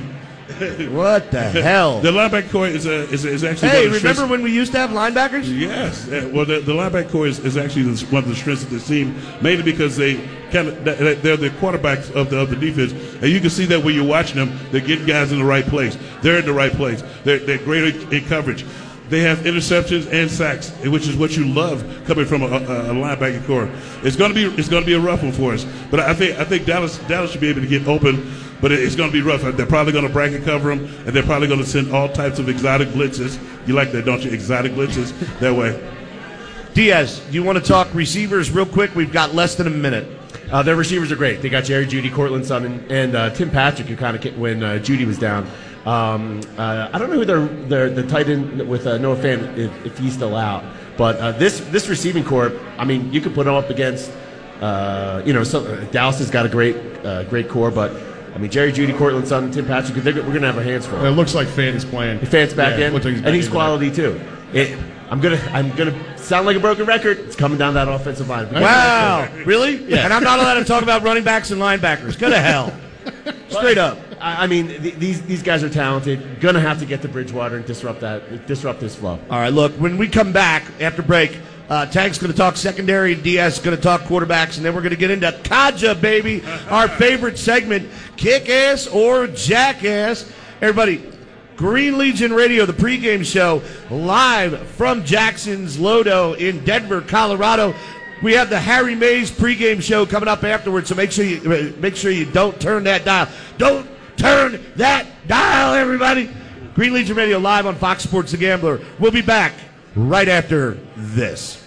What the hell? The linebacker core is a, is, a, is actually Hey, one of the remember strengths- when we used to have linebackers? Yes. Uh, Well, the, the linebacker core is, is actually the, one of the strengths of the team, mainly because they kind of they're the quarterbacks of the of the defense, and you can see that when you're watching them, they're getting guys in the right place. They're in the right place. They're they're great in coverage. They have interceptions and sacks, which is what you love coming from a, a, a linebacker core. It's going to be it's going to be a rough one for us, but I think I think Dallas Dallas should be able to get open. But it- it's going to be rough. They're probably going to bracket cover them, and they're probably going to send all types of exotic blitzes. You like that, don't you? Exotic blitzes that way. Diaz, do you want to talk receivers real quick? We've got less than a minute. Uh, their receivers are great. They got Jerry Jeudy, Cortland Sutton, and uh, Tim Patrick, who kind of when uh, Jeudy was down. Um, uh, I don't know who their, their the tight end with uh, Noah Fant if, if he's still out. But uh, this this receiving corps, I mean, you could put them up against, uh, you know, some, uh, Dallas has got a great uh, great core, but I mean, Jerry Jeudy, Cortland Sutton, Tim Patrick, we're going to have our hands full. It looks like Fant is playing. Fant's back yeah, in, looks like he's back and he's in quality too. It, I'm gonna I'm gonna sound like a broken record. It's coming down that offensive line. Wow, really? Yeah. And I'm not allowed to talk about running backs and linebackers. Go to hell. Straight up. I I mean, th- these these guys are talented. Gonna have to get to Bridgewater and disrupt that, disrupt this flow. All right, look, when we come back after break, uh, Tank's going to talk secondary, Diaz is going to talk quarterbacks, and then we're going to get into Kaja, baby, our favorite segment, kick-ass or jackass. Everybody, Green Legion Radio, the pregame show, live from Jackson's Lodo in Denver, Colorado. We have the Harry Mays pregame show coming up afterwards, so make sure you make sure you don't turn that dial. Don't turn that dial, everybody. Green Legion Radio live on Fox Sports The Gambler. We'll be back right after this.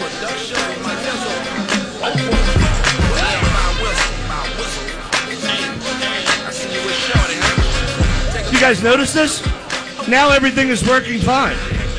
You guys notice this? Now everything is working fine.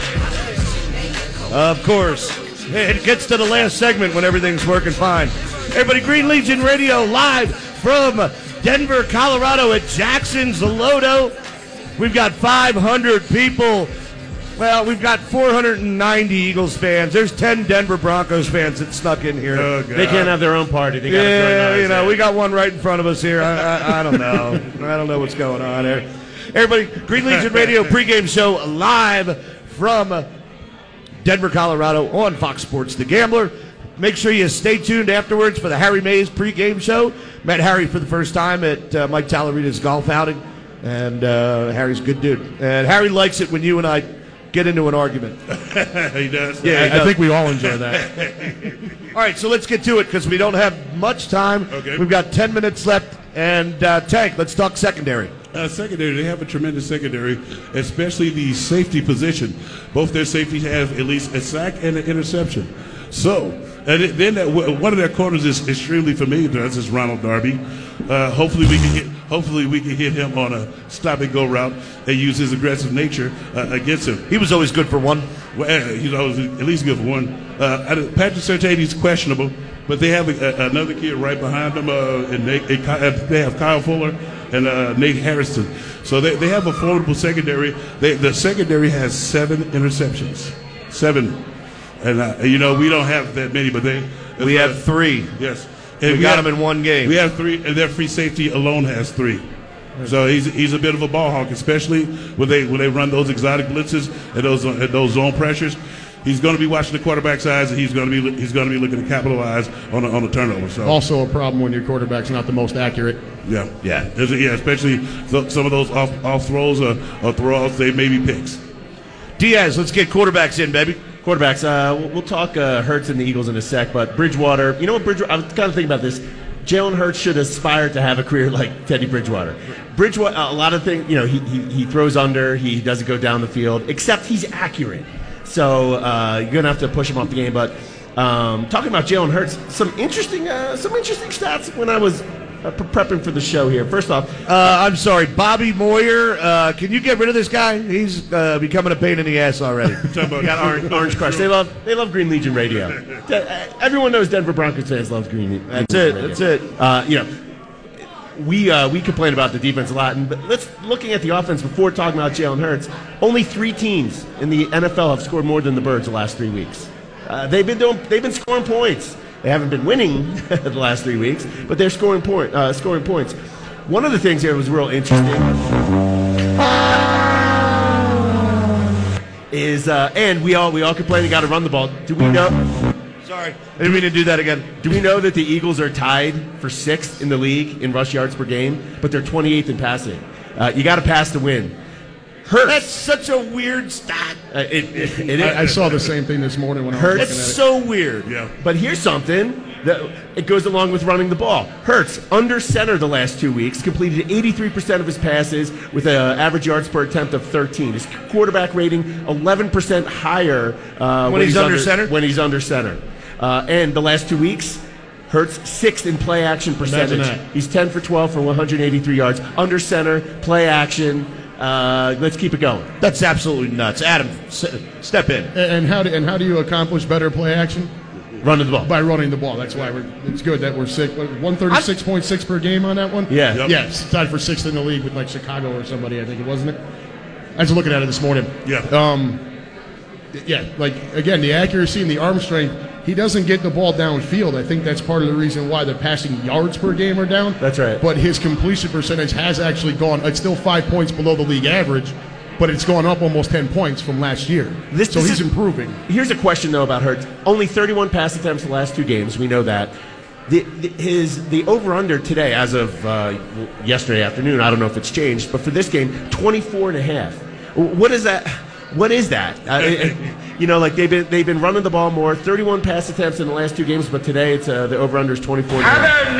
Of course. It gets to the last segment when everything's working fine. Everybody, Green Legion Radio live from Denver, Colorado at Jackson's Lodo. We've got five hundred people. Well, we've got four hundred ninety Eagles fans. There's ten Denver Broncos fans that snuck in here. Oh, they can't have their own party. They gotta yeah, you know, in. We got one right in front of us here. I, I, I don't know. I don't know what's going on there. Everybody, Green Legion Radio pregame show live from Denver, Colorado on Fox Sports The Gambler. Make sure you stay tuned afterwards for the Harry Mays pregame show. Met Harry for the first time at uh, Mike Tallarita's golf outing, and uh, Harry's a good dude. And Harry likes it when you and I get into an argument. He does. Yeah, I, he does. I think we all enjoy that. All right, so let's get to it because we don't have much time. Okay. We've got ten minutes left. And uh, Tank, let's talk secondary. Uh, secondary, they have a tremendous secondary, especially the safety position. Both their safeties have at least a sack and an interception. So, and it, then that, one of their corners is extremely familiar to us is Ronald Darby. Uh, hopefully we can hit. Hopefully we can hit him on a stop and go route and use his aggressive nature uh, against him. He was always good for one. Well, uh, he's always at least good for one. Uh, Patrick Surtain's questionable, but they have a, a, another kid right behind him, uh, and they, they have Kyle Fuller and uh, Nate Harrison. So they, they have a formidable secondary. They, the secondary has seven interceptions. Seven. And, uh, you know, we don't have that many, but they. We have three. Yes. And we, we got have, them in one game. We have three, and their free safety alone has three. So he's he's a bit of a ball hawk, especially when they when they run those exotic blitzes and those and those zone pressures. He's going to be watching the quarterback's eyes, and he's going to be he's going to be looking to capitalize on a, on a turnover. So also a problem when your quarterback's not the most accurate. Yeah, yeah, There's a, yeah. Especially th- some of those off off throws or, or throws, they may be picks. Diaz, let's get quarterbacks in, baby. Quarterbacks. Uh, we'll, we'll talk uh, Hurts and the Eagles in a sec, but Bridgewater. You know what, Bridgewater? I was kind of thinking about this. Jalen Hurts should aspire to have a career like Teddy Bridgewater. Bridgewater, a lot of things. You know, he he, he throws under. He doesn't go down the field, except he's accurate. So uh, you're gonna have to push him off the game. But um, talking about Jalen Hurts, some interesting uh, some interesting stats when I was uh, pre- prepping for the show here. First off, uh, I'm sorry, Bobby Moyer. Uh, can you get rid of this guy? He's uh, becoming a pain in the ass already. got Orange, Orange Crush. They love they love Green Legion Radio. Everyone knows Denver Broncos fans love Green Legion. That's it. Radio. That's it. Uh, you know. We uh, we complain about the defense a lot, and but let's looking at the offense before talking about Jalen Hurts. Only three teams in the N F L have scored more than the Birds the last three weeks. Uh, they've been doing, they've been scoring points. They haven't been winning the last three weeks, but they're scoring point uh, scoring points. One of the things here was real interesting is, uh, and we all we all complain they got to run the ball. Do we know? Sorry, I didn't mean to do that again. Do we know that the Eagles are tied for sixth in the league in rush yards per game, but they're twenty-eighth in passing? Uh, you got to pass to win. Hurts. That's such a weird stat. Uh, it, it, it, I, I saw the same thing this morning when I was Hurts. looking at That's it. so weird. Yeah. But here's something that it goes along with running the ball. Hurts, under center the last two weeks, completed eighty-three percent of his passes with an average yards per attempt of thirteen. His quarterback rating eleven percent higher uh, When he's under center? When he's under center. Uh, and the last two weeks, Hurts sixth in play action percentage. Imagine that. He's ten for twelve for one hundred eighty-three yards. Under center, play action. Uh, let's keep it going. That's absolutely nuts. Adam, s- step in. And, and how do and how do you accomplish better play action? Running the ball. By running the ball. That's why we're. It's good that we're six, one thirty-six point six per game on that one. Yeah. Yep. Yes, tied for sixth in the league with like Chicago or somebody. I think it wasn't it. I was looking at it this morning. Yeah. Um, yeah, like again, the accuracy and the arm strength. He doesn't get the ball downfield. I think that's part of the reason why the passing yards per game are down. That's right. But his completion percentage has actually gone. It's still five points below the league average, but it's gone up almost ten points from last year. This- so this he's is- improving. Here's a question though about Hurts. Only thirty-one pass attempts the last two games. We know that. The, the, his the over/under today, as of uh, yesterday afternoon, I don't know if it's changed, but for this game, twenty-four and a half. What is that? What is that? Uh, it- you know, like they've been they've been running the ball more. thirty-one pass attempts in the last two games, but today it's uh, the over/under is twenty-four. And a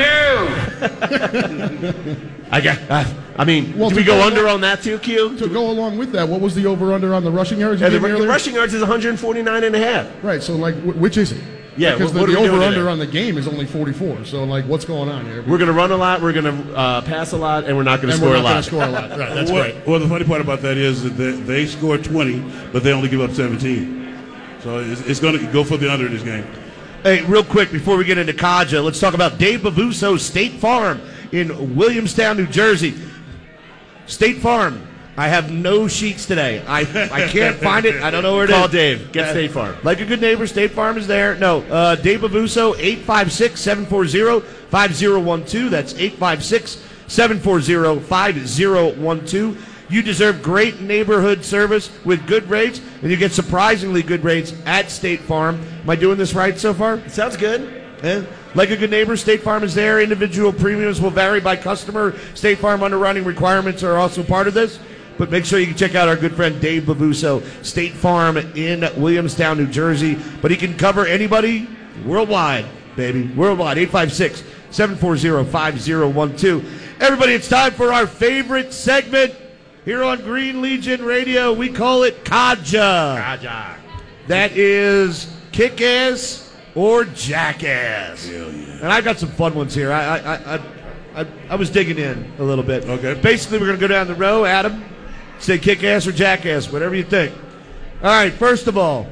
half. I got. Uh, I mean, Well, do we to go go under along- on that too, Q? To go along with that, what was the over/under on the rushing yards? You Yeah, the, gave me the earlier? rushing yards is one hundred forty-nine and a half. Right. So like, wh- which is it? Yeah, Because what- what the, are we the doing over/under today? on the game is only forty-four. So like, what's going on here? We're going to run a lot. We're going to uh, pass a lot, and we're not going to and score we're a not going lot. to score a lot. Right. That's well, great. well, the funny part about that is that they, they scored twenty, but they only give up seventeen. So it's, it's going to go for the under in this game. Hey, real quick before we get into Kaja, let's talk about Dave Bavuso State Farm in Williamstown, New Jersey. State Farm. I have no sheets today. I I can't find it. I don't know where it is. Call Dave. Get Uh, State Farm. Like a good neighbor, State Farm is there. No, uh, Dave Bavuso, eight five six, seven four zero, five zero one two. That's eight five six, seven four zero, five zero one two. You deserve great neighborhood service with good rates, and you get surprisingly good rates at State Farm. Am I doing this right so far? Sounds good. Eh? Like a good neighbor, State Farm is there. Individual premiums will vary by customer. State Farm underwriting requirements are also part of this. But make sure you can check out our good friend Dave Bavuso, State Farm in Williamstown, New Jersey. But he can cover anybody worldwide, baby. Worldwide. eight five six, seven four zero, five zero one two. Everybody, it's time for our favorite segment here on Green Legion Radio. We call it Kaja. Kaja. That is kick-ass or jackass. Hell yeah. And I got some fun ones here. I I, I, I, I was digging in a little bit. Okay. Basically, we're going to go down the row. Adam, say kick-ass or jackass, whatever you think. All right, first of all,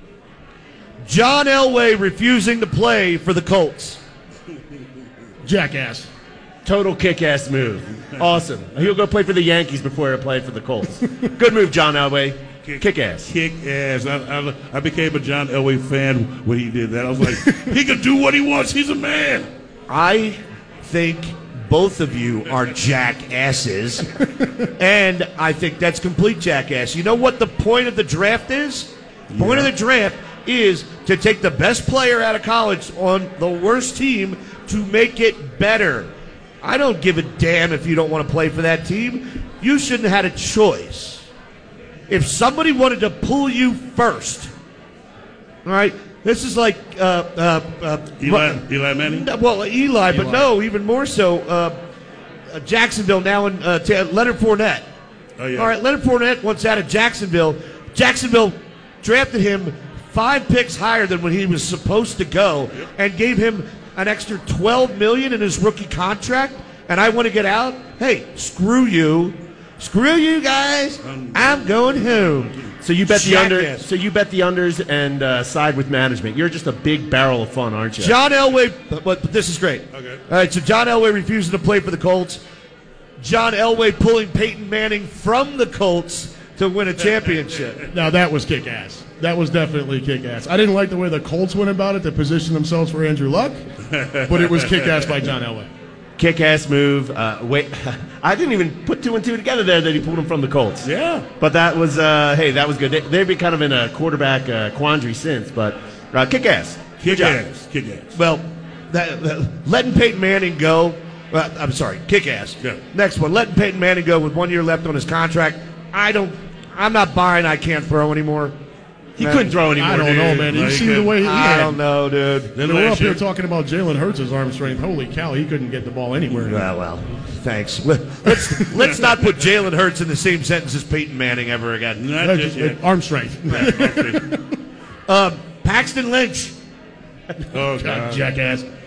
John Elway refusing to play for the Colts. Jackass. Total kick-ass move. Awesome. He'll go play for the Yankees before he'll play for the Colts. Good move, John Elway. Kick-ass. Kick ass. I, I, I became a John Elway fan when he did that. I was like, he can do what he wants. He's a man. I think both of you are jackasses, and I think that's complete jackass. You know what the point of the draft is? The point of the draft is to take the best player out of college on the worst team to make it better. I don't give a damn if you don't want to play for that team. You shouldn't have had a choice. If somebody wanted to pull you first, all right, this is like uh, uh, uh, Eli, Eli Manning. no, Well, Eli, but no, even more so, uh, uh, Jacksonville now in uh, t- Leonard Fournette. Oh, yeah. All right, Leonard Fournette wants out of Jacksonville. Jacksonville drafted him five picks higher than when he was supposed to go, and gave him an extra twelve million dollars in his rookie contract. And I want to get out. Hey, screw you, screw you guys. I'm going home. So you bet the under. Jackass. So you bet the unders and uh, side with management. You're just a big barrel of fun, aren't you? John Elway, but, but this is great. Okay. All right, so John Elway refusing to play for the Colts. John Elway pulling Peyton Manning from the Colts to win a championship. Now that was kick-ass. That was definitely kick-ass. I didn't like the way the Colts went about it to position themselves for Andrew Luck, but it was kick-ass by John Elway. Kick-ass move. Uh, wait, I didn't even put two and two together there that he pulled him from the Colts. Yeah. But that was, uh, hey, that was good. They, they've been kind of in a quarterback uh, quandary since, but uh, kick-ass. Kick Good job. ass. Kick ass. Well, that, that, letting Peyton Manning go, uh, I'm sorry, kick ass. Yeah. Next one, letting Peyton Manning go with one year left on his contract. I don't, I'm not buying I can't throw anymore. He Man, couldn't throw anymore. I don't dude. know, man. You Like, see the way he I had. don't know, dude. Then We're up last here year, talking about Jalen Hurts' arm strength. Holy cow, he couldn't get the ball anywhere. Well, well, thanks. Let's let's not put Jalen Hurts in the same sentence as Peyton Manning ever again. not Uh, just yet. Arm strength. Um, Paxton Lynch. Oh, God, God. jackass.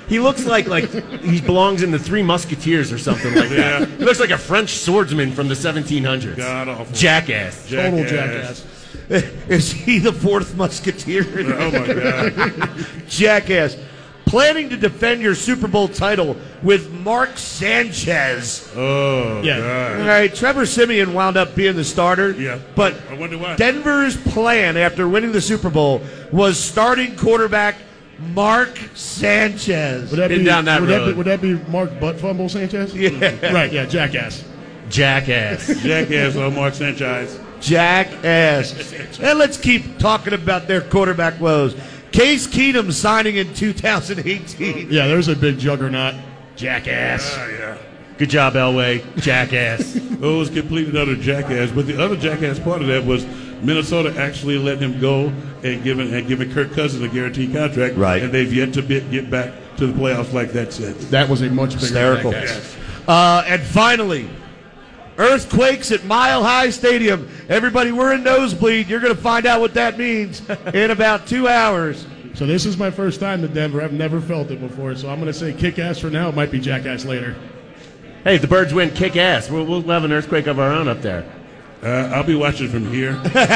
He looks like like he belongs in the Three Musketeers or something like Yeah. that. He looks like a French swordsman from the seventeen hundreds. God awful. Jackass. Total Jackass. jackass. Is he the fourth musketeer? Oh my God. Jackass. Planning to defend your Super Bowl title with Mark Sanchez. Oh Yeah. All God. right, Trevor Simeon wound up being the starter. Yeah. But I wonder why. Denver's plan after winning the Super Bowl was starting quarterback Mark Sanchez. Would that Been be, down that would road. That be, would that be Mark Butt Fumble Sanchez? Yeah. Right, yeah, jackass. Jackass. Jackass on Mark Sanchez. Jackass. And let's keep talking about their quarterback woes. Case Keenum signing in two thousand eighteen. Yeah, there's a big juggernaut. Jackass. Oh yeah. Good job, Elway. Jackass. Oh, it was complete another jackass. But the other jackass part of that was Minnesota actually let him go and giving and giving Kirk Cousins a guaranteed contract. Right. And they've yet to be, get back to the playoffs like that since. That was a much bigger Hysterical. jackass. Uh, and finally, earthquakes at Mile High Stadium. Everybody, we're in nosebleed. You're going to find out what that means in about two hours. So this is my first time to Denver. I've never felt it before, so I'm going to say kick-ass for now. It might be jackass later. Hey, if the Birds win, kick ass. We'll, we'll have an earthquake of our own up there. Uh, I'll be watching from here.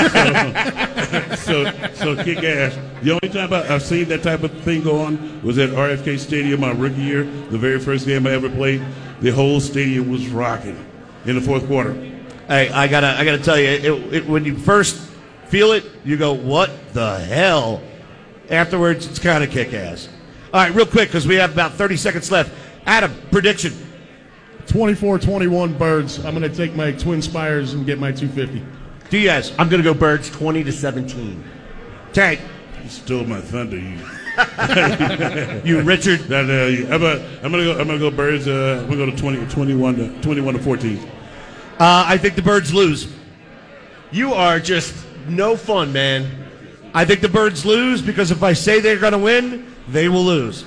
so, so, so kick ass. The only time I, I've seen that type of thing go on was at R F K Stadium my rookie year, the very first game I ever played. The whole stadium was rocking in the fourth quarter. Hey, I gotta, I gotta tell you, it, it, when you first feel it, you go, "What the hell?" Afterwards, it's kind of kick-ass. All right, real quick, because we have about thirty seconds left. Adam, prediction. twenty-four twenty-one Birds. I'm going to take my Twin Spires and get my two fifty. Diaz, I'm going to go Birds twenty to seventeen. Tank, You stole my thunder. You. you Richard. That, uh, I'm, a, I'm gonna go. I'm gonna go Birds. Uh, I'm gonna go to twenty, twenty-one to twenty-one to fourteen. Uh, I think the Birds lose. You are just no fun, man. I think the Birds lose because if I say they're going to win, they will lose.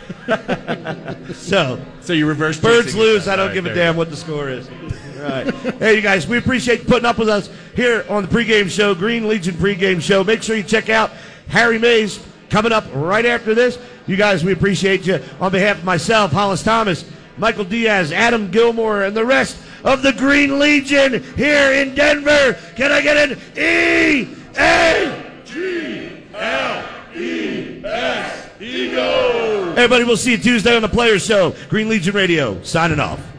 So, So you reverse Birds jinxing lose. yourself. I don't All right, give a there damn you what the score is. All right. Hey, you guys, we appreciate you putting up with us here on the pregame show, Green Legion pregame show. Make sure you check out Harry Mays coming up right after this. You guys, we appreciate you. On behalf of myself, Hollis Thomas, Michael Diaz, Adam Gilmore, and the rest of the Green Legion here in Denver. Can I get an E A G L E S? Eagle! Everybody, we'll see you Tuesday on the Players Show. Green Legion Radio, signing off.